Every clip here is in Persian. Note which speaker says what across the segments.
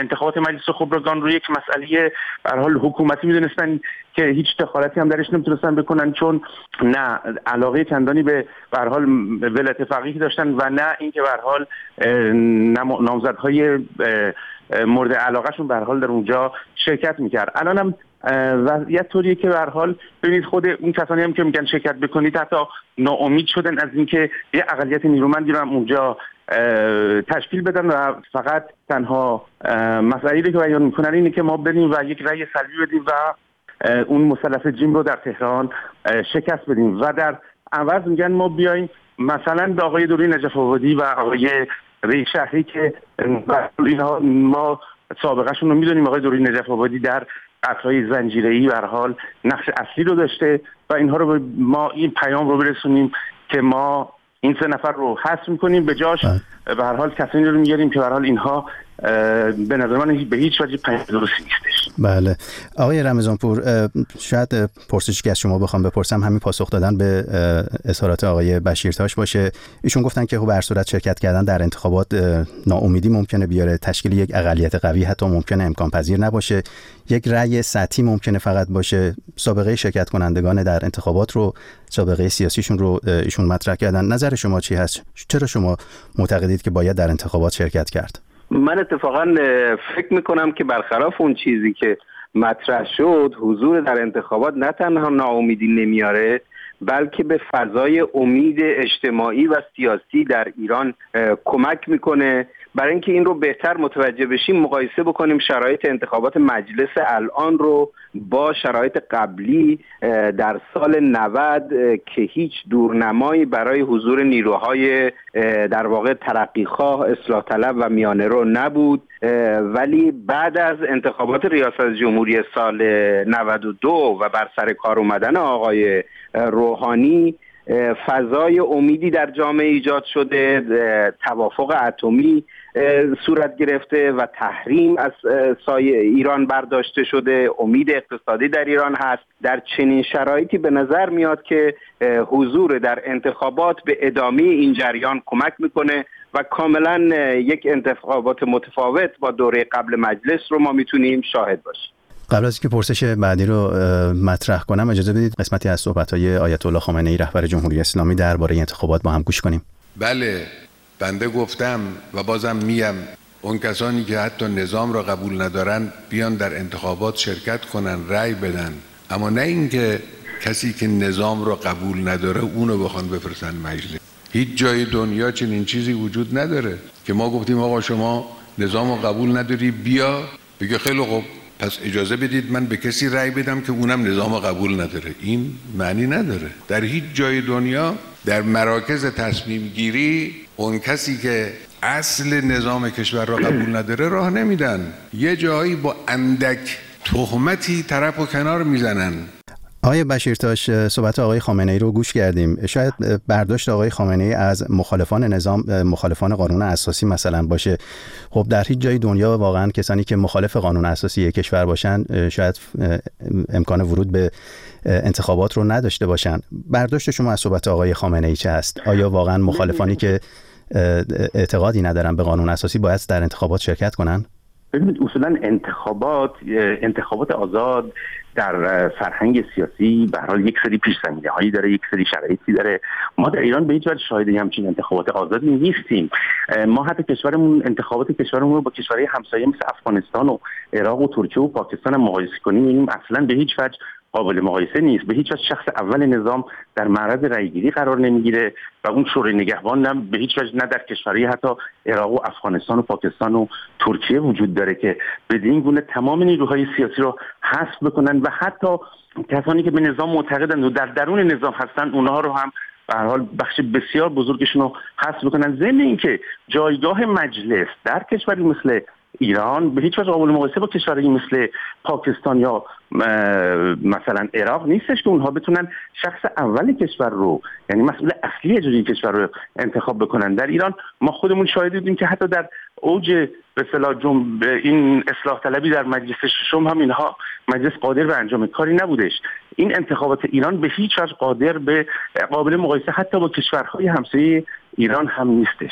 Speaker 1: انتخابات مجلس خبرگان رو یک مسئله به هر حال حکومتی می‌دونستن که هیچ دخالتی هم درش نمیتونستن بکنن، چون نه علاقه چندانی به هر حال ولایت فقیه داشتن و نه اینکه به هر حال نامزدهای مورد علاقهشون به هر حال در اونجا شرکت میکرد. الانم وضعیت طوریه که به هر حال ببینید خود اون کسانی هم که میگن شرکت بکنید حتی ناامید شدن از اینکه یه اقلیت نیرومندی رو هم اونجا تشکیل بدن و فقط تنها مسائلی که بیان میکنن اینه که ما بریم و یک رأی سلبی بدیم و اون مثلث جیم رو در تهران شکست بدیم و در عوض میگن ما بیایم مثلا به آقای دوری نجف آبادی و آقای رئیس شهری که اینها ما سابقهشون رو میدونیم، آقای دوری نجف آبادی در قطعهای زنجیره‌ای به هر حال نقش اصلی رو داشته و اینها رو ما این پیام رو برسونیم که ما این 3 نفر رو حذف می‌کنیم، به جاش به هر حال کسانی رو میاریم که به هر حال اینها به نظر من به هیچ وجه پیام درستی نیستش.
Speaker 2: بله آقای رمضانپور، شاید پرسشی که از شما بخوام بپرسم همین پاسخ دادن به اظهارات آقای بشیرتاش باشه. ایشون گفتن که به هر صورت شرکت کردن در انتخابات ناامیدی ممکنه بیاره، تشکیل یک اقلیت قوی حتی ممکنه امکان پذیر نباشه، یک رأی سطحی ممکنه فقط باشه. سابقه شرکت کنندگان در انتخابات رو، سابقه سیاسیشون رو ایشون مطرح کردن. نظر شما چی هست؟ چرا شما معتقدید که باید در انتخابات شرکت کرد؟
Speaker 3: من اتفاقا فکر میکنم که برخلاف اون چیزی که مطرح شد، حضور در انتخابات نه تنها ناامیدی نمیاره بلکه به فضای امید اجتماعی و سیاسی در ایران کمک میکنه. برای اینکه این رو بهتر متوجه بشیم مقایسه بکنیم شرایط انتخابات مجلس الان رو با شرایط قبلی در سال 90 که هیچ دورنمایی برای حضور نیروهای در واقع ترقیخواه، اصلاح طلب و میانه رو نبود، ولی بعد از انتخابات ریاست جمهوری سال 92 و بر سر کار اومدن آقای روحانی فضای امیدی در جامعه ایجاد شده، توافق اتمی صورت گرفته و تحریم از سایه ایران برداشته شده، امید اقتصادی در ایران هست. در چنین شرایطی به نظر میاد که حضور در انتخابات به ادامه این جریان کمک میکنه و کاملا یک انتخابات متفاوت با دوره قبل مجلس رو ما میتونیم شاهد باشیم.
Speaker 2: قبل از اینکه پرسش بعدی رو مطرح کنم اجازه بدید قسمتی از صحبت‌های آیت الله خامنه ای رهبر جمهوری اسلامی درباره انتخابات با هم گوش کنیم.
Speaker 4: بله، بنده گفتم و بازم میم اون کسانی که حتی نظام را قبول ندارن بیان در انتخابات شرکت کنن، رأی بدن، اما نه اینکه کسی که نظام را قبول نداره اونو بخوان بفرستن مجلس. هیچ جای دنیا چنین چیزی وجود نداره که ما گفتیم آقا شما نظام رو قبول نداری بیا، بگه خیلی خوب پس اجازه بدید من به کسی رأی بدم که اونم نظام قبول نداره. این معنی نداره. در هیچ جای دنیا در مراکز تصمیم گیری اون کسی که اصل نظام کشور را قبول نداره راه نمیدن. یه جایی با اندک تهمتی طرف و کنار میزنن.
Speaker 2: آقای بشیرتاش، صحبت آقای خامنه ای رو گوش کردیم. شاید برداشت آقای خامنه ای از مخالفان نظام، مخالفان قانون اساسی مثلا باشه. خب در هیچ جای دنیا واقعا کسانی که مخالف قانون اساسی کشور باشن شاید امکان ورود به انتخابات رو نداشته باشن. برداشت شما از صحبت آقای خامنه ای چه هست؟ آیا واقعا مخالفانی که اعتقادی ندارن به قانون اساسی باید در انتخابات شرکت کنن؟
Speaker 1: ببینید اصولا انتخابات آزاد در فرهنگ سیاسی به هر حال یک سری پیش‌زمینه‌هایی داره، یک سری شرایطی داره. ما در ایران به هیچ وجه شاهد همچین انتخابات آزادی نیستیم. ما حتی انتخابات کشورمون رو با کشورهای همسایه مثل افغانستان و عراق و ترکیه و پاکستان هم مقایسه کنیم، می‌بینیم اصلا به هیچ وجه قابل مقایسه نیست. به هیچ وجه شخص اول نظام در معرض رأیگیری قرار نمیگیره و اون شورای نگهبان هم به هیچ وجه نه در کشورهای حتی عراق و افغانستان و پاکستان و ترکیه وجود داره که بدین گونه تمام نیروهای سیاسی رو حذف بکنن و حتی کسانی که به نظام معتقدن و در درون نظام هستن اونها رو هم به هر حال بخش بسیار بزرگشون رو حذف بکنن. ضمن اینکه جایگاه مجلس در کشوری مثل ایران به هیچ وجه قابل مقایسه با کشورهایی مثل پاکستان یا مثلا عراق نیستش که اونها بتونن شخص اول کشور رو، یعنی مسئول اصلی اجرایی کشور رو انتخاب بکنن. در ایران ما خودمون شاهد بودیم که حتی در اوج به اصطلاح این اصلاح طلبی در مجلس ششم هم اینها مجلس قادر به انجام کاری نبودش. این انتخابات ایران به هیچ وجه قابل مقایسه حتی با کشورهای همسایه ایران هم نیستش.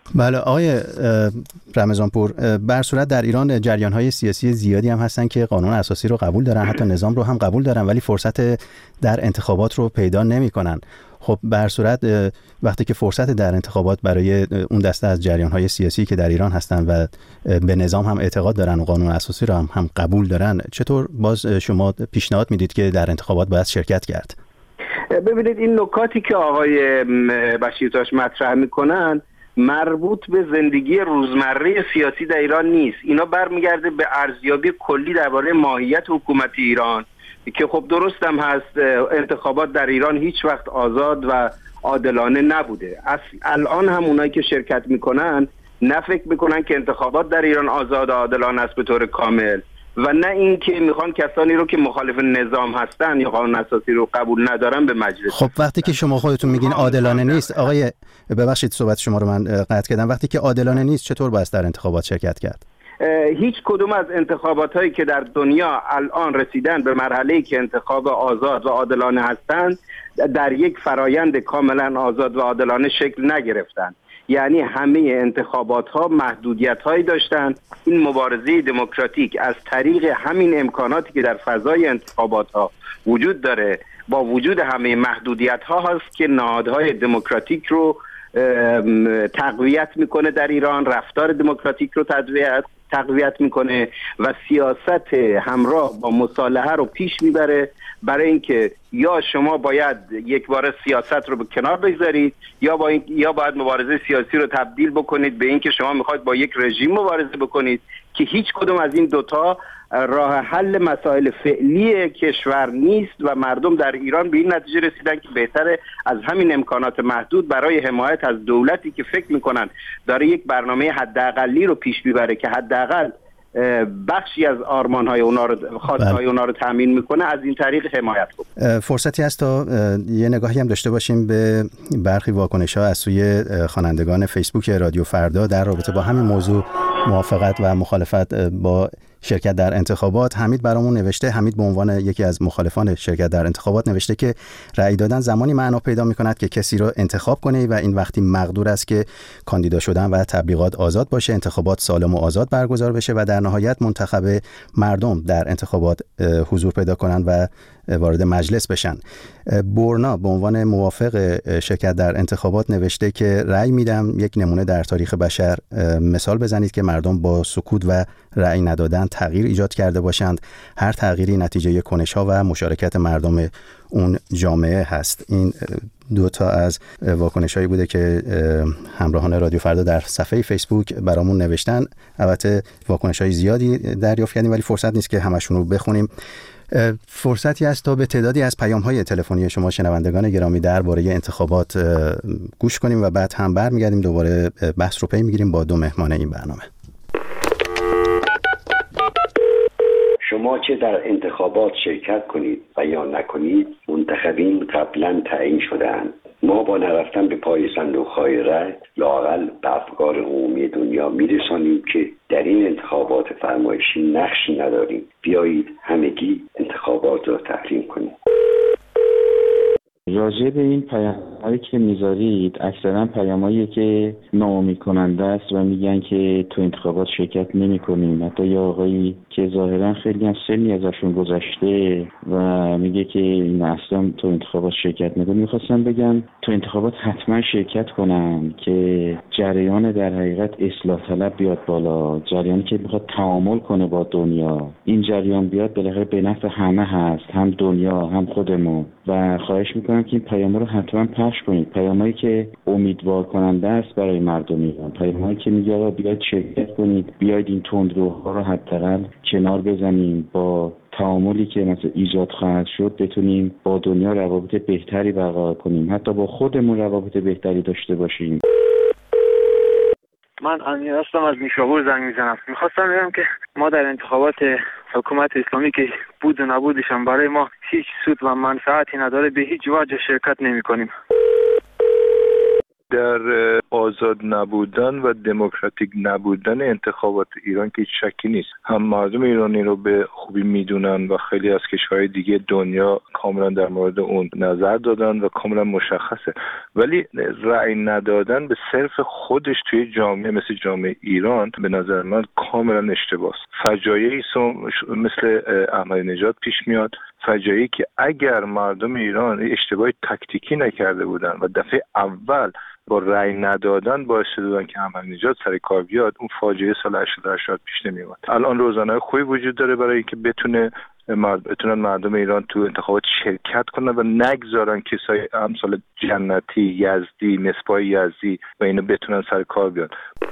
Speaker 2: بله آقای رمضانپور، بر صورت در ایران جریان‌های سیاسی زیادی هم هستن که قانون اساسی رو قبول دارن، حتی نظام رو هم قبول دارن، ولی فرصت در انتخابات رو پیدا نمی‌کنن. خب بر صورت وقتی که فرصت در انتخابات برای اون دسته از جریان‌های سیاسی که در ایران هستن و به نظام هم اعتقاد دارن و قانون اساسی رو هم قبول دارن، چطور باز شما پیشنهاد میدید که در انتخابات باید شرکت کرد؟
Speaker 3: ببینید این نکاتی که آقای بشیرتاش مطرح میکنن مربوط به زندگی روزمره سیاسی در ایران نیست. اینا برمیگرده به ارزیابی کلی درباره ماهیت حکومت ایران که خب درست هم هست. انتخابات در ایران هیچ وقت آزاد و عادلانه نبوده. الان هم اونایی که شرکت میکنن نه فکر میکنن که انتخابات در ایران آزاد و عادلانه است به طور کامل و نه اینکه میخوان کسانی رو که مخالف نظام هستن یا قانون اساسی رو قبول ندارن به مجلس.
Speaker 2: خب وقتی که شما خودتون میگین عادلانه نیست، آقای ببخشید صحبت شما رو من قطع کردم، وقتی که عادلانه نیست چطور باید در انتخابات شرکت کرد؟
Speaker 3: هیچ کدوم از انتخابات هایی که در دنیا الان رسیدن به مرحله‌ای که انتخاب آزاد و عادلانه هستند در یک فرایند کاملا آزاد و عادلانه شکل نگرفتند. یعنی همه انتخابات ها محدودیت هایی داشتند. این مبارزه دموکراتیک از طریق همین امکاناتی که در فضای انتخابات ها وجود داره با وجود همه محدودیت ها هست که نهادهای دموکراتیک رو تقویت میکنه در ایران، رفتار دموکراتیک رو تقویت میکنه و سیاست همراه با مصالحه رو پیش میبره، برای اینکه یا شما باید یک بار سیاست رو به کنار بگذارید یا باید مبارزه سیاسی رو تبدیل بکنید به اینکه شما میخواید با یک رژیم مبارزه بکنید که هیچ کدوم از این دوتا راه حل مسائل فعلی کشور نیست و مردم در ایران به این نتیجه رسیدن که بهتره از همین امکانات محدود برای حمایت از دولتی که فکر میکنن داره یک برنامه حداقلی رو پیش میبره که حداقل بخشی از آرمان‌های اونا رو خواستهای اونا رو تامین میکنه، از این طریق حمایت کنه.
Speaker 2: فرصتی هست تا یه نگاهی هم داشته باشیم به برخی واکنش‌ها از سوی خوانندگان فیسبوک رادیو فردا در رابطه با همین موضوع موافقت و مخالفت با شرکت در انتخابات. حمید برامون نوشته، حمید به عنوان یکی از مخالفان شرکت در انتخابات نوشته که رأی دادن زمانی معنا پیدا می‌کند که کسی رو انتخاب کنه و این وقتی مقدور است که کاندیدا شدن و تبلیغات آزاد باشه، انتخابات سالم و آزاد برگزار بشه و در نهایت منتخب مردم در انتخابات حضور پیدا کنند و وارد مجلس بشن. بورنا به عنوان موافق شرکت در انتخابات نوشته که رأی میدم یک نمونه در تاریخ بشر مثال بزنید که مردم با سکوت و رأی ندادن تغییر ایجاد کرده باشند. هر تغییری نتیجه کنش‌ها و مشارکت مردم اون جامعه هست. این دو تا از واکنش‌هایی بوده که همراهان رادیو فردا در صفحه فیسبوک برامون نوشتن. البته واکنش‌های زیادی دریافت کردیم ولی فرصت نیست که همشون رو بخونیم. فرصتی است تا به تعدادی از پیام‌های تلفنی شما شنوندگان گرامی درباره انتخابات گوش کنیم و بعد هم برمیگردیم دوباره بحث رو پی می‌گیریم با دو مهمان این برنامه.
Speaker 5: شما چه در انتخابات شرکت کنید و یا نکنید، منتخبین قبلا تعیین شده‌اند. ما با نرفتن به پای صندوق‌های رای لااقل به افکار عمومی دنیا میرسانیم که در این انتخابات فرمایشی نقشی نداریم. بیایید همگی انتخابات را تحریم کنیم.
Speaker 6: راجع به این پیام‌هایی که میذارید اکثرا پیام‌هایی که ناامید کننده است و میگن که تو انتخابات شرکت نمی‌کنیم. حتی یه آقایی که ظاهرا خیلی هم سنی ازشون گذشته و میگه که این اصلا تو انتخابات شرکت نکنیم. میخواستم بگم تو انتخابات حتما شرکت کنن که جریان در حقیقت اصلاح طلب بیاد بالا، جریانی که میخواد تعامل کنه با دنیا. این جریان بیاد بالاخره به نفع همه هست، هم دنیا هم خودمون. و خواهش میکنم که این پیام رو حتما پخش کنید، پیامایی که امیدوار کننده است برای مردم ایران، پیامایی که میگه آقا بیاید شرکت کنید، بیاید این تندروها رو حداقل کنار بزنیم، با تعاملی که مثلا ایجاد خواهد شد بتونیم با دنیا روابط بهتری برقرار کنیم، حتی با خودمون روابط بهتری داشته باشیم.
Speaker 7: من امیر هستم، از نیشابور زنگ میزنم. میخواستم بگم که ما در انتخابات حکومت اسلامی که بود و نبودشان برای ما هیچ سود و منفعتی نداره، به هیچ وجه شرکت نمی کنیم.
Speaker 8: در آزاد نبودن و دموکراتیک نبودن انتخابات ایران که هیچ شکی نیست. هم مردم ایرانی رو به خوبی میدونن و خیلی از کشورهای دیگه دنیا کاملا در مورد اون نظر دادن و کاملا مشخصه. ولی رأی ندادن به صرف خودش توی جامعه مثل جامعه ایران به نظر من کاملا اشتباهه. فجایعی مثل احمدی نژاد پیش میاد، فجایعی که اگر مردم ایران اشتباهی تاکتیکی نکرده بودن و دفعه اول با رأی ندادن باعث شدن که احمدی نژاد سر کار بیاد، اون فاجعه سال 88 پیش نمی اومد. الان روزنامه خوبی وجود داره برای اینکه بتونن مردم ایران تو انتخابات شرکت کنن و نگذارن کسای امثال جنتی، یزدی، مصباح یزدی و اینو بتونن سر کار بیان.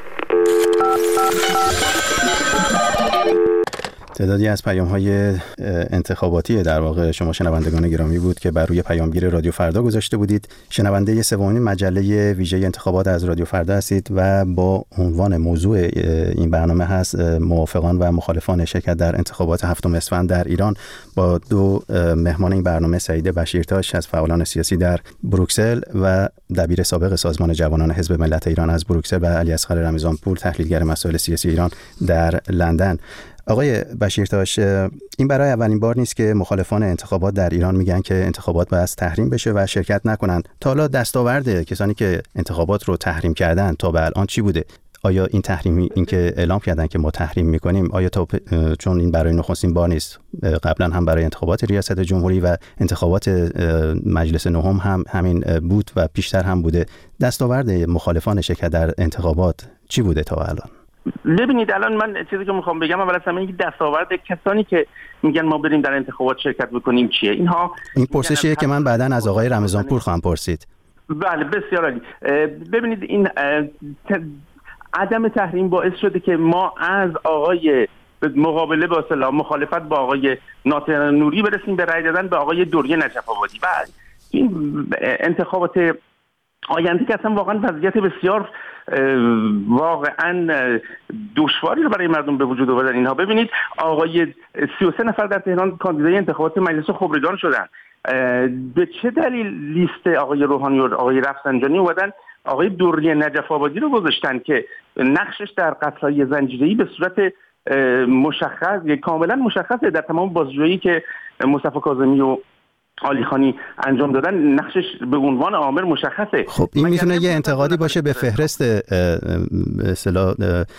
Speaker 2: تعدادی از پیام‌های انتخاباتی در واقع شما شنوندگان گرامی بود که بر روی پیامگیر رادیو فردا گذاشته بودید. شنونده سومین مجله ویژه انتخابات از رادیو فردا هستید و با عنوان موضوع این برنامه هست موافقان و مخالفان شرکت در انتخابات 7 اسفند در ایران، با دو مهمان این برنامه، سعید بشیرتاش از فعالان سیاسی در بروکسل و دبیر سابق سازمان جوانان حزب ملت ایران از بروکسل و علیاصغر رمضانپور، تحلیلگر مسائل سیاسی ایران در لندن. آقای بشیرتاش، این برای اولین بار نیست که مخالفان انتخابات در ایران میگن که انتخابات باید تحریم بشه و شرکت نکنن. تا حالا دستاورد کسانی که انتخابات رو تحریم کردن تا به الان چی بوده؟ آیا این تحریمی، این که اعلام کردن که ما تحریم میکنیم، آیا چون این برای نخستین بار نیست، قبلا هم برای انتخابات ریاست جمهوری و انتخابات مجلس نهم هم همین بود و پیشتر هم بوده، دستاورد مخالفان شرکت در انتخابات چی بوده تا الان؟
Speaker 1: ببینید، الان من چیزی که میخوام بگم اول از همه اینکه دستاورد کسانی که میگن ما بریم در انتخابات شرکت بکنیم چیه. این
Speaker 2: پرسشیه که من بعداً از آقای رمضانپور خواهم پرسید.
Speaker 1: بله، بسیار عالی. ببینید، این عدم تحریم باعث شده که ما از آقای مقابله با اصطلاح مخالفت با آقای ناصر نوری برسیم به رأی دادن به آقای دوری نجف آبادی. و این انتخابات آینده که اصلا واقعا وضعیت بسیار واقعا دشواری رو برای مردم به وجود آوردن. اینها ببینید، آقای 33 نفر در تهران کاندیدای انتخابات مجلس خبرگان شدن. به چه دلیل لیست آقای روحانی و آقای رفسنجانی اومدن آقای دوری نجف آبادی رو گذاشتن که نقشش در قتل‌های زنجیره‌ای به صورت مشخص، کاملا مشخصه در تمام بازجویی که مصطفی کاظمی و علی خانی انجام دادن، نقشش به عنوان عامل مشخصه.
Speaker 2: خب این میتونه یه انتقادی باشه به فهرست اصطلاح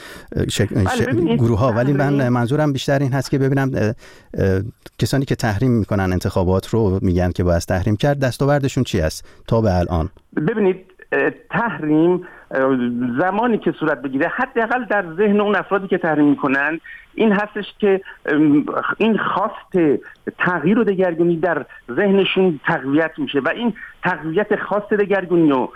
Speaker 2: گروه ها، ولی من منظورم بیشتر این هست که ببینم کسانی که تحریم میکنن انتخابات رو، میگن که باید تحریم کرد، دستاوردشون چی است تا به الان؟
Speaker 1: ببینید، تحریم زمانی که صورت بگیره، حداقل در ذهن اون افرادی که تحریم میکنن این هستش که این خواست تغییر و دگرگونی در ذهنشون تقویت میشه و این تقویت خواست دگرگونی و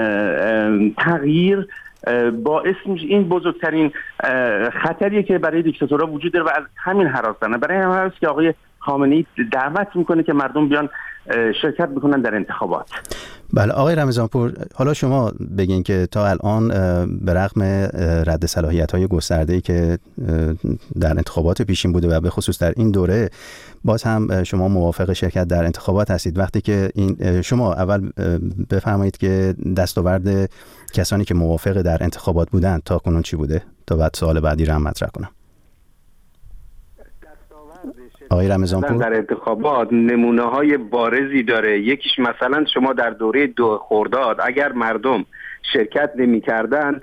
Speaker 1: تغییر باعث میشه، این بزرگترین خطریه که برای دیکتاتورها وجود داره و از همین هراستن. برای همین هست که آقای خامنه‌ای دعوت میکنه که مردم بیان شرکت بکنن در انتخابات.
Speaker 2: بله آقای رمضانپور، حالا شما بگین که تا الان به رغم رد صلاحیت‌های گسترده‌ای که در انتخابات پیشین بوده و به خصوص در این دوره، باز هم شما موافق شرکت در انتخابات هستید. وقتی که این شما اول بفرمایید که دستاورد کسانی که موافق در انتخابات بودن تا کنون چی بوده، تا بعد سوال بعدی رو هم مطرح کنم. آقای رمضانپور،
Speaker 3: در انتخابات نمونه‌های بارزی داره. یکیش مثلا شما در دوره 2 خرداد اگر مردم شرکت نمی‌کردن،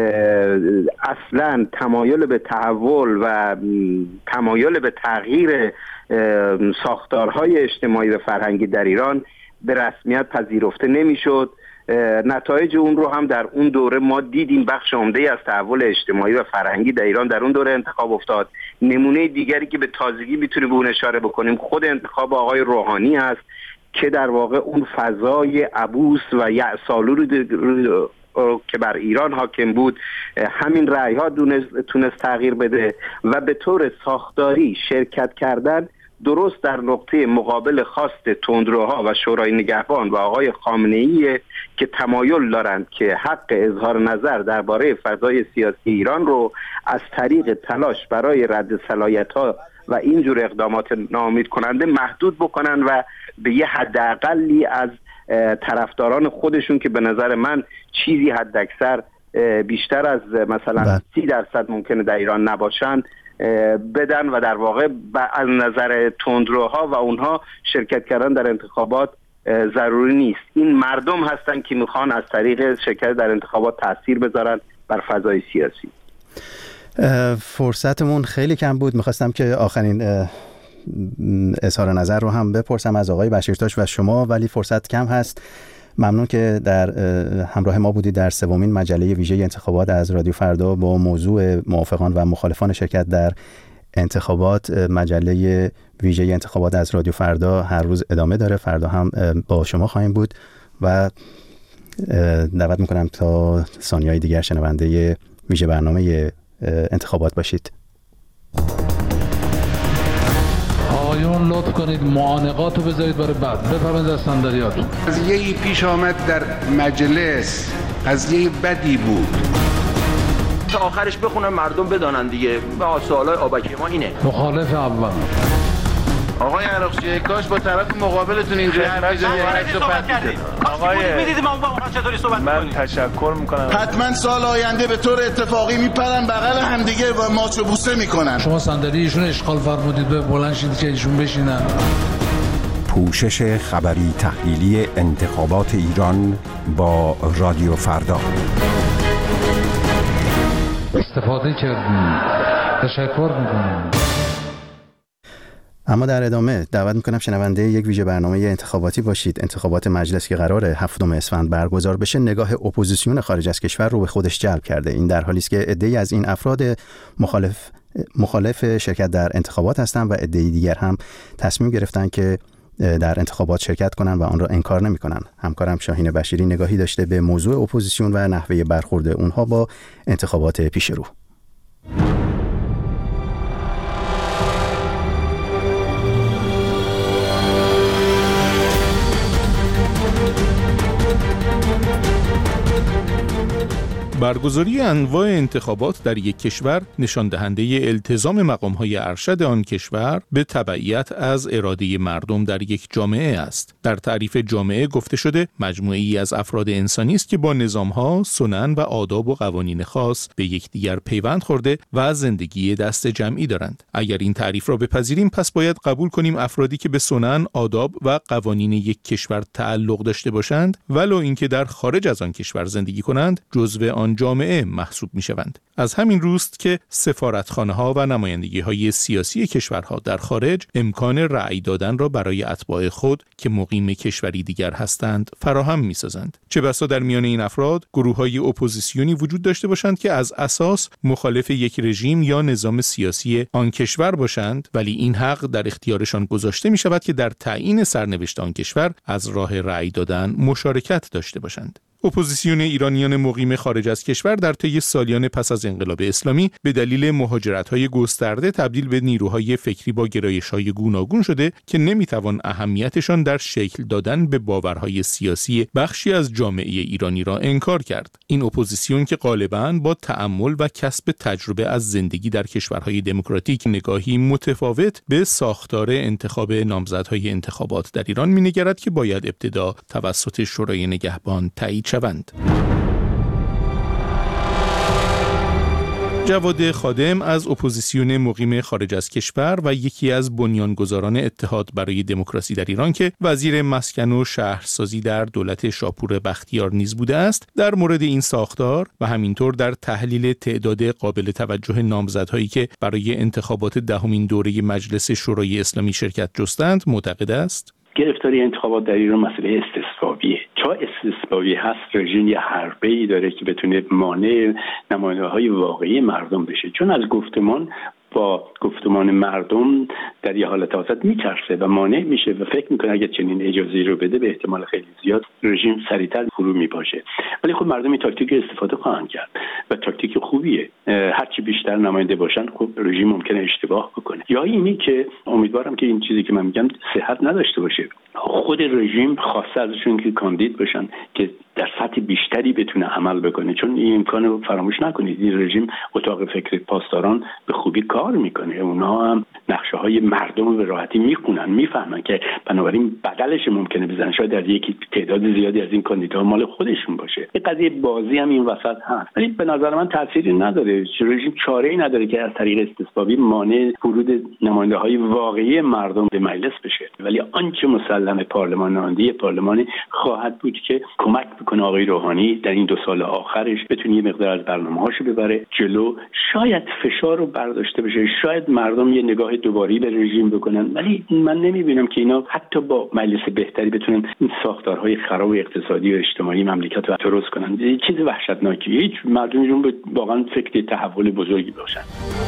Speaker 3: اصلا تمایل به تحول و تمایل به تغییر ساختارهای اجتماعی و فرهنگی در ایران به رسمیت پذیرفته نمی‌شد. نتایج اون رو هم در اون دوره ما دیدیم. بخش عمده از تحول اجتماعی و فرهنگی در ایران در اون دوره انتخاب افتاد. نمونه دیگری که به تازگی میتونیم به اون اشاره بکنیم خود انتخاب آقای روحانی است که در واقع اون فضای عبوس و یأس‌آلود که بر ایران حاکم بود، همین رأی‌ها تونست تغییر بده و به طور ساختاری شرکت کردن درست در نقطه مقابل خواست تندروها و شورای نگهبان و آقای خامنه‌ای که تمایل دارند که حق اظهار نظر درباره فضای سیاسی ایران رو از طریق تلاش برای رد صلاحیت‌ها و اینجور اقدامات ناامید کننده محدود بکنن و به یه حداقلی از طرفداران خودشون که به نظر من چیزی حداکثر بیشتر از مثلا 30% ممکنه در ایران نباشن بدن و در واقع از نظر تندروها و اونها شرکت کردن در انتخابات ضروری نیست. این مردم هستن که میخوان از طریق شرکت در انتخابات تاثیر بذارن بر فضای سیاسی.
Speaker 2: فرصتمون خیلی کم بود، میخواستم که آخرین اظهار نظر رو هم بپرسم از آقای بشیرتاش و شما، ولی فرصت کم هست. ممنون که در همراه ما بودید در سومین مجله ویژه انتخابات از رادیو فردا با موضوع موافقان و مخالفان شرکت در انتخابات. مجله ویژه انتخابات از رادیو فردا هر روز ادامه داره. فردا هم با شما خواهیم بود و دعوت میکنم تا ثانیه‌های دیگر شنونده ویژه برنامه انتخابات باشید.
Speaker 9: آقایون لطف کنید معانقات رو بذارید برای بعد. بفرمایید از صندلیاتون.
Speaker 4: قضیه‌ای پیش آمد در مجلس، قضیه بدی بود.
Speaker 10: تا آخرش بخونم مردم بدانن دیگه. با سوالای آبکی ما اینه.
Speaker 9: مخالف اول.
Speaker 4: آقای عراقچی کاش با طرف مقابلتون اینجوری حرف بزنید.
Speaker 10: آقای میدیدیم ما چطوری صحبت
Speaker 8: من تشکر میکنم.
Speaker 11: حتما سال آینده به طور اتفاقی میپرن بغل همدیگه و ماچ و بوسه میکنن.
Speaker 9: شما صندلی ایشون اشغال فرمودید به بلند شید که ایشون بشینن.
Speaker 12: پوشش خبری تحلیلی انتخابات ایران با رادیو فردا.
Speaker 9: استفاده کردیم. تشکر میکنم.
Speaker 2: اما در ادامه دعوت میکنم شنونده یک ویژه برنامه انتخاباتی باشید. انتخابات مجلس که قراره 7 اسفند برگزار بشه، نگاه اپوزیسیون خارج از کشور رو به خودش جلب کرده. این در حالی است که عده‌ای از این افراد مخالف شرکت در انتخابات هستند و عده‌ای دیگر هم تصمیم گرفتن که در انتخابات شرکت کنن و آن را انکار نمی‌کنن. همکارم شاهین بشیری نگاهی داشته به موضوع اپوزیسیون و نحوه برخورد اونها با انتخابات پیش رو.
Speaker 13: برگزاری انواع انتخابات در یک کشور نشان دهنده التزام مقام‌های ارشد آن کشور به تبعیت از اراده مردم در یک جامعه است. در تعریف جامعه گفته شده مجموعه‌ای از افراد انسانی است که با نظام‌ها، سنن و آداب و قوانین خاص به یکدیگر پیوند خورده و زندگی دست جمعی دارند. اگر این تعریف را بپذیریم پس باید قبول کنیم افرادی که به سنن، آداب و قوانین یک کشور تعلق داشته باشند ولو اینکه در خارج از آن کشور زندگی کنند جزو آن جامعه محسوب می شوند. از همین روست که سفارتخانه‌ها و نمایندگی‌های سیاسی کشورها در خارج امکان رأی دادن را برای اتباع خود که مقیم کشوری دیگر هستند فراهم می‌سازند. چه بسا در میان این افراد گروه‌های اپوزیسیونی وجود داشته باشند که از اساس مخالف یک رژیم یا نظام سیاسی آن کشور باشند، ولی این حق در اختیارشان گذاشته می‌شود که در تعیین سرنوشت آن کشور از راه رأی دادن مشارکت داشته باشند. اپوزیسیون ایرانیان مقیم خارج از کشور در طی سالیان پس از انقلاب اسلامی به دلیل مهاجرت‌های گسترده تبدیل به نیروهای فکری با گرایش‌های گوناگون شده که نمی‌توان اهمیتشان در شکل دادن به باورهای سیاسی بخشی از جامعه ایرانی را انکار کرد. این اپوزیسیون که غالباً با تأمل و کسب تجربه از زندگی در کشورهای دموکراتیک نگاهی متفاوت به ساختار انتخاب نامزدهای انتخابات در ایران می‌نگرد که باید ابتدا توسط شورای نگهبان تایید شوند. جواد خادم از اپوزیسیون مقیم خارج از کشور و یکی از بنیانگذاران اتحاد برای دموکراسی در ایران که وزیر مسکن و شهرسازی در دولت شاپور بختیار نیز بوده است، در مورد این ساختار و همینطور در تحلیل تعداد قابل توجه نامزدهایی که برای انتخابات 10مین دوره مجلس شورای اسلامی شرکت جستند معتقد است.
Speaker 5: گرفتاری انتخابات در ایران مسئله استثبابیه. چون استثبابی هست، رژیم یه حربه‌ای داره که بتونه مانع نمایندگی‌های واقعی مردم بشه. چون از گفتمان با گفتمان مردم در یه حالت وسط میترسه و مانع میشه و فکر میکنه اگه چنین اجازه‌ای رو بده به احتمال خیلی زیاد رژیم سریعتر فرو میپاشه. ولی خب مردم این تاکتیک استفاده خواهند کرد و تاکتیک خوبیه. هرچی بیشتر نماینده باشن خب رژیم ممکنه اشتباه بکنه. یا اینی که امیدوارم که این چیزی که من میگم صحت نداشته باشه.
Speaker 14: خود رژیم خواسته ازشون که کاندید بشن که در سطح بیشتری بتونه عمل بکنه، چون این امکان رو فراموش نکنید این رژیم اتاق فکر پاسداران به خوبی کار میکنه، اونا هم نقشه های مردم رو به راحتی میخونن، میفهمن که بنابراین بدلش ممکنه بزنن، شاید در یک تعداد زیادی از این کاندیداها مال خودشون باشه. این قضیه بازی هم این وسط هست، ولی به نظر من تأثیری نداره. رژیم چاره‌ای نداره که از طریق استصوابی مانع ورود نماینده‌های واقعی مردم به مجلس بشه، ولی آنچه مسلم پارلمانی خواهد بود که کمک بکنه آقای روحانی در این 2 سال آخرش بتونه یه مقدار از برنامه‌هاشو ببره جلو، شاید فشار رو برداشته بشه، شاید مردم یه نگاه دوباری به رژیم بکنن، ولی من نمیبینم که اینا حتی با مجلس بهتری بتونن این ساختارهای خراب اقتصادی و اجتماعی مملکت رو درست کنن. یه چیز وحشتناکیه، هیچ مردمی رو واقعا فکر تحول بزرگی باشن.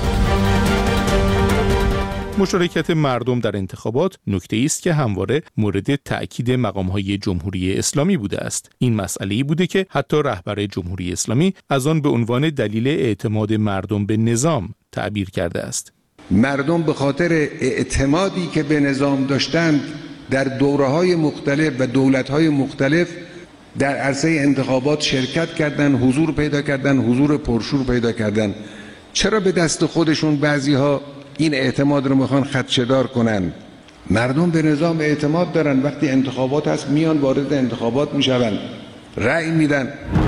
Speaker 13: مشارکت مردم در انتخابات نکته‌ای است که همواره مورد تأکید مقام‌های جمهوری اسلامی بوده است. این مسئله‌ای بوده که حتی رهبر جمهوری اسلامی از آن به عنوان دلیل اعتماد مردم به نظام تعبیر کرده است.
Speaker 4: مردم به خاطر اعتمادی که به نظام داشتند در دوره‌های مختلف و دولت‌های مختلف در عرصه انتخابات شرکت کردند، حضور پیدا کردند، حضور پرشور پیدا کردند. چرا به دست خودشون بعضی‌ها این اعتماد رو میخوان خدشه‌دار کنن؟ مردم به نظام اعتماد دارن، وقتی انتخابات هست میان وارد انتخابات میشون، رأی میدن.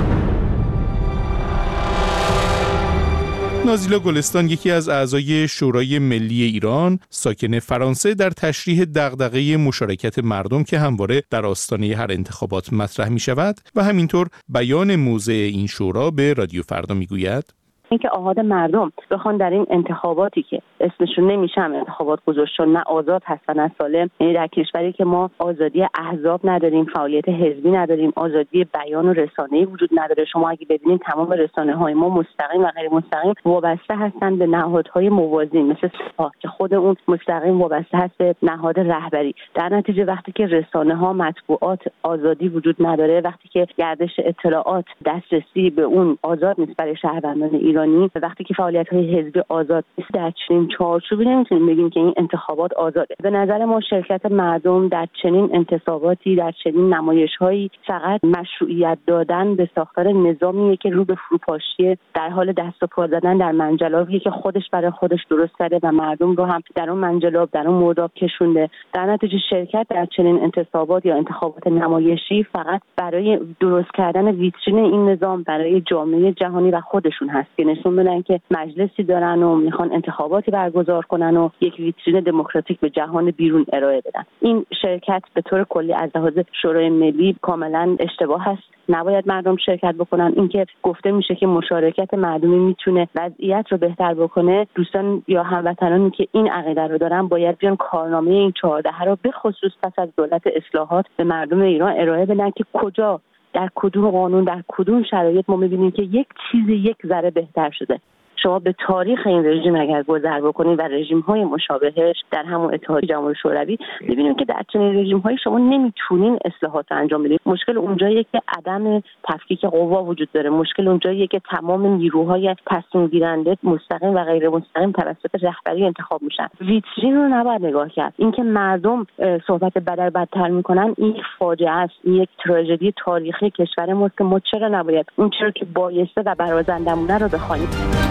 Speaker 13: نازیلا گلستان، یکی از اعضای شورای ملی ایران، ساکن فرانسه، در تشریح دغدغه مشارکت مردم که همواره در آستانه هر انتخابات مطرح میشود و همینطور بیان موضع این شورا به رادیو فردا میگوید
Speaker 15: اینکه آحاد مردم بخوان در این انتخاباتی که اسمشون نمیشه انتخابات گذاشت نه آزاد هستن از سالم، یعنی در کشوری که ما آزادی احزاب نداریم، فعالیت حزبی نداریم، آزادی بیان و رسانه‌ای وجود نداره. شما اگه ببینید تمام رسانه‌های ما مستقیم و غیر مستقیم وابسته هستن به نهادهای موازی مثل سپاه که خود اون مستقیم وابسته هست به نهاد رهبری. در نتیجه وقتی که رسانه‌ها، مطبوعات آزادی وجود نداره، وقتی که گردش اطلاعات، دسترسی به اون آزاد نیست برای شهروندان ایرانی، وقتی که فعالیت‌های حزبی آزاد نیست، در چنین چارچوبی نمیتونیم بگیم که این انتخابات آزاده. به نظر ما شرکت مردم در چنین انتصاباتی، در چنین نمایش‌هایی فقط مشروعیت دادن به ساختار نظامیه که رو به فروپاشی، در حال دست و پا زدن در منجلابیه که خودش برای خودش درست کرده و مردم رو هم در اون منجلاب، در اون مرداب کشونده. در نتیجه شرکت در چنین انتصابات یا انتخابات نمایشی فقط برای درست کردن ویترین این نظام برای جامعه جهانی و خودشون هست که نشون بدن که مجلسی دارن و میخوان انتخاباتی برگزار کنن و یک ویترین دموکراتیک به جهان بیرون ارائه بدن. این شرکت به طور کلی از لحاظ شورای ملی کاملا اشتباه هست. نباید مردم شرکت بکنن. اینکه گفته میشه که مشارکت مردمی میتونه وضعیت رو بهتر بکنه، دوستان یا هموطنانی که این عقیده رو دارن باید بیان کارنامه این 14 رو به خصوص پس از دولت اصلاحات به مردم ایران ارائه بدن که کجا، در کدوم قانون، در کدوم شرایط ما می‌بینیم که یک چیز یک ذره بهتر شده. شما به تاریخ این رژیم اگر گذر بکنید و رژیم‌های مشابهش در همون اتحادیه جماهیر شوروی، می‌بینیم که در چنین رژیم‌هایی شما نمیتونین اصلاحات انجام بدید. مشکل اونجاییه که عدم تفکیک قوا وجود داره. مشکل اونجاییه که تمام نیروهای تصمیم گیرنده مستقیم و غیر مستقیم توسط رهبری انتخاب میشن. ویترین رو نباید نگاه کرد. اینکه مردم صحبت بدتر میکنن این فاجعه است، این یک تراژدی تاریخی کشور ماست که ما چرا نباید اون چرا که بایسته و برازندمونه رو بخوایم.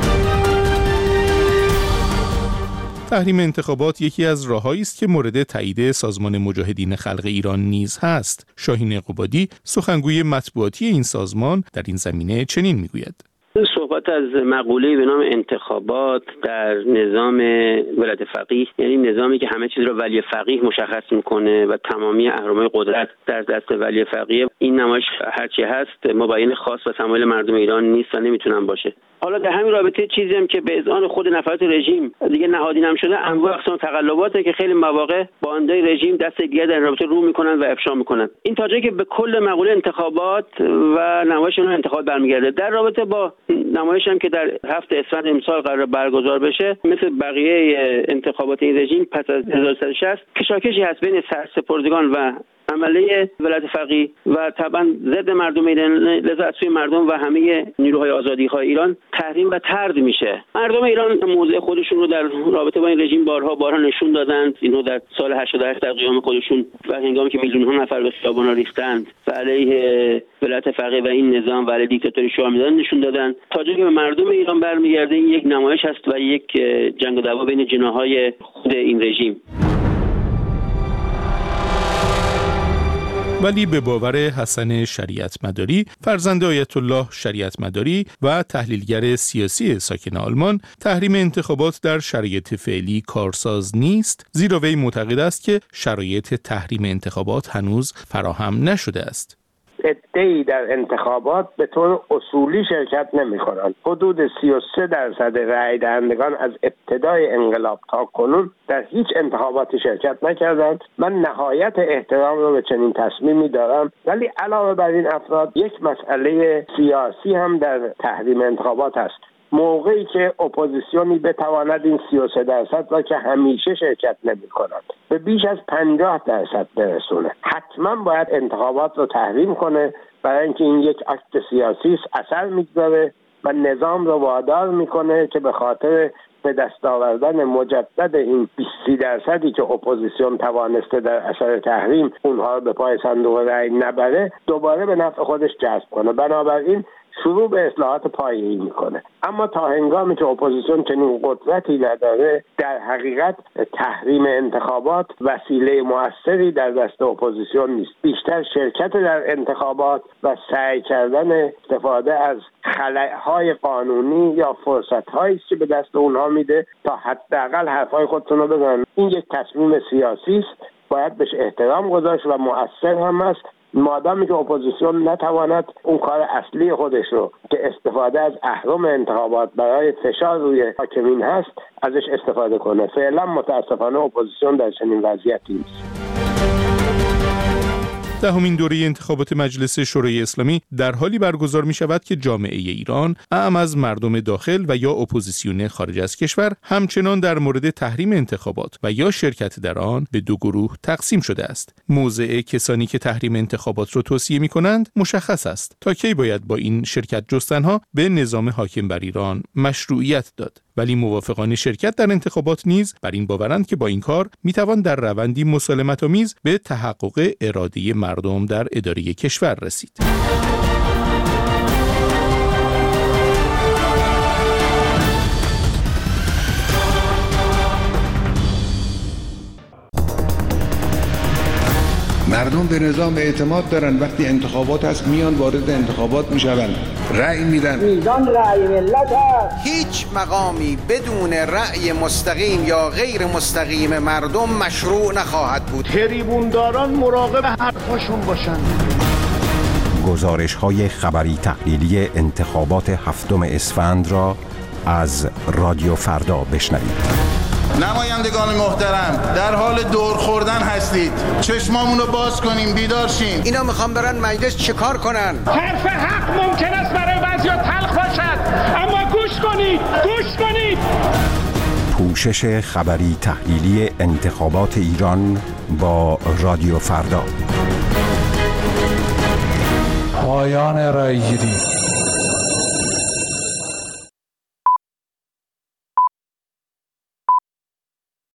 Speaker 13: تحریم انتخابات یکی از راههایی است که مورد تایید سازمان مجاهدین خلق ایران نیز هست. شاهین قبادی، سخنگوی مطبوعاتی این سازمان، در این زمینه چنین میگوید:
Speaker 16: صحبت از مقوله‌ای به نام انتخابات در نظام ولایت فقیه، یعنی نظامی که همه چیز رو ولی فقیه مشخص میکنه و تمامی اهرم‌های قدرت در دست ولی فقیه. این نمایش هرچی هست مبین خاص و تمایل مردم ایران نیست و نمیتونن باشه. حالا در همین رابطه چیزی هم که به اذعان خود نفرات رژیم دیگه نهادی نمی‌شده، انواع اقسام تقلباته که خیلی مواقع باندای رژیم دست دیگه در رابطه رو میکنن و افشا میکنن. این تا جایی که به کل مقوله انتخابات و نمایش اون انتخابات برمیگرده. در رابطه با نمایش هم که در هفته اسفند امسال قرار برگزار بشه، مثل بقیه انتخابات این رژیم پس از 1160 کشاکشی هست بین سرسپردگان و عمله ولایت فقیه و طبعا ضد مردم ایران، لذا از سوی مردم و همه نیروهای آزادیخواه ایران تحریم و طرد میشه. مردم ایران موضع خودشون رو در رابطه با این رژیم بارها نشون دادند. اینو در سال 88 در قیام خودشون و هنگامی که میلیون‌ها نفر به خیابان‌ها ریختند و علیه ولایت فقیه و این نظام و علیه دیکتاتوری شاه میدان نشون دادند. تا جایی که به مردم ایران برمیگرده این یک نمایش است و یک جنگ و دعوا بین جناح‌های خود این رژیم.
Speaker 13: ولی به باور حسن شریعت مداری، فرزند آیت الله شریعت مداری و تحلیلگر سیاسی ساکن آلمان، تحریم انتخابات در شرایط فعلی کارساز نیست، زیرا وی معتقد است که شرایط تحریم انتخابات هنوز فراهم نشده است.
Speaker 3: عده‌ای در انتخابات به طور اصولی شرکت نمی‌کنند. حدود 33% رأی دهندگان از ابتدای انقلاب تا کنون در هیچ انتخاباتی شرکت نکردند. من نهایت احترام رو به چنین تصمیمی دارم، ولی علاوه بر این افراد یک مسئله سیاسی هم در تحریم انتخابات است. موقعی که اپوزیسیونی بتواند این 33% را که همیشه شرکت نمی‌کند به بیش از 50% برسونه، حتما باید انتخابات رو تحریم کنه، برای اینکه این یک اکت سیاسی اثر میگذاره و نظام رو وادار میکنه که به خاطر به دست آوردن مجدد این 20% که اپوزیسیون توانسته در اثر تحریم اونها رو به پای صندوق رأی نبره، دوباره به نفع خودش جذب کنه. بنابراین شروع به اصلاحات پایه‌ای میکنه. اما تا هنگامی که اپوزیسیون چنین قدرتی نداره، در حقیقت تحریم انتخابات وسیله موثری در دست اپوزیسیون نیست. بیشتر شرکت در انتخابات و سعی کردن استفاده از خلأهای قانونی یا فرصت‌هایی که به دست اونها میده تا حداقل حرفای خودشون رو بزنن. این یک تصمیم سیاسی است، باید بهش احترام گذاشت و مؤثر هم است. مادامی که اپوزیسیون نتواند اون کار اصلی خودش رو که استفاده از اهرم انتخابات برای فشار روی حاکمین هست ازش استفاده کنه. فعلا متاسفانه اپوزیسیون در چنین وضعیتی نیست.
Speaker 13: دهمین دوره انتخابات مجلس شورای اسلامی در حالی برگزار می شود که جامعه ایران، اعم از مردم داخل و یا اپوزیسیون خارج از کشور، همچنان در مورد تحریم انتخابات و یا شرکت در آن به دو گروه تقسیم شده است. موضع کسانی که تحریم انتخابات را توصیه می کنند مشخص است. تا کی باید با این شرکت جستنها به نظام حاکم بر ایران مشروعیت داد. ولی موافقان شرکت در انتخابات نیز بر این باورند که با این کار میتوان در روندی مسالمت‌آمیز به تحقق اراده مردم در اداره کشور رسید.
Speaker 4: مردم به نظام اعتماد دارن. وقتی انتخابات هست میان وارد انتخابات میشوند، رأی میدن.
Speaker 17: میدان رأی ملت هست.
Speaker 18: هیچ مقامی بدون رأی مستقیم یا غیر مستقیم مردم مشروع نخواهد بود.
Speaker 17: تریبونداران مراقب حرفاشون باشن.
Speaker 12: گزارش‌های خبری تحلیلی انتخابات 7 اسفند را از رادیو فردا بشنوید.
Speaker 11: نمایندگان محترم، در حال دور خوردن هستید. چشمامون رو باز کنیم، بیدار شیم.
Speaker 18: اینا میخوام برن مجلس چیکار کنن؟
Speaker 17: حرف حق ممکن است برای بعضیا تلخ باشد، اما گوش کنید.
Speaker 12: پوشش خبری تحلیلی انتخابات ایران با رادیو فردا.
Speaker 9: پایان رأی‌گیری